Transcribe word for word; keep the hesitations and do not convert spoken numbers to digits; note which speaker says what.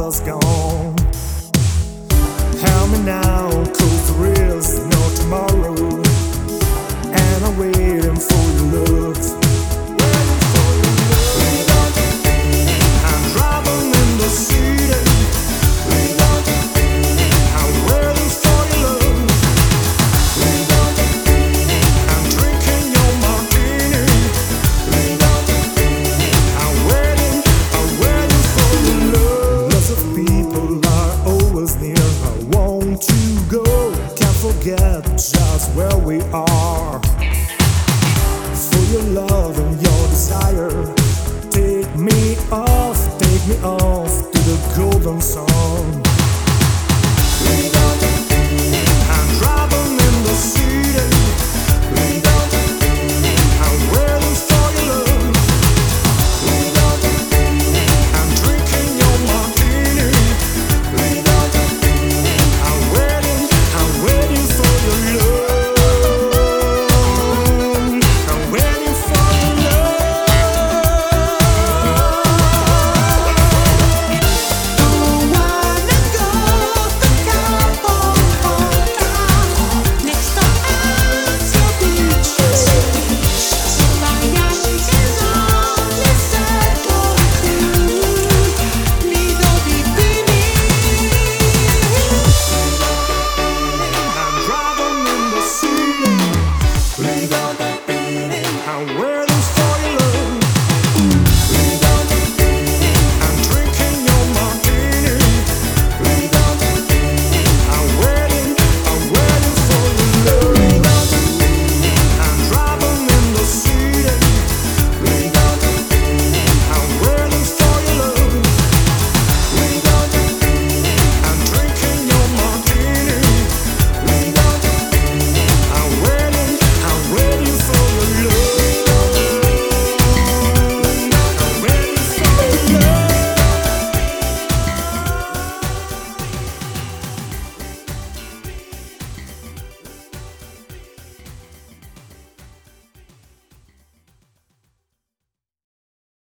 Speaker 1: was gone. Help me now, 'cause there is no tomorrow, and I'm waiting for your love. Waiting for your love. I'm driving in the city. I'm waiting for your love. I'm drinking your martini. I'm waiting, I'm waiting for your love. Lots of people are always near. I want to go. Can't forget just where we are. For your love and your desire, take me off, take me off to the golden song.